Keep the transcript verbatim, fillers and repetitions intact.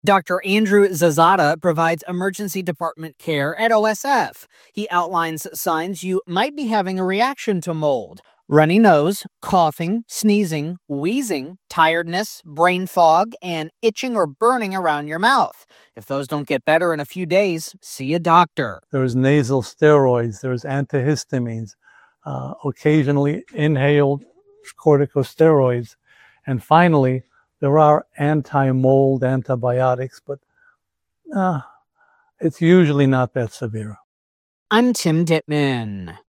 Doctor Andrew Zazada provides emergency department care at O S F. He outlines signs you might be having a reaction to mold: runny nose, coughing, sneezing, wheezing, tiredness, brain fog, and itching or burning around your mouth. If those don't get better in a few days, see a doctor. There's nasal steroids, there's antihistamines, uh, occasionally inhaled corticosteroids, and finally, there are anti-mold antibiotics, but uh, it's usually not that severe. I'm Tim Dittman.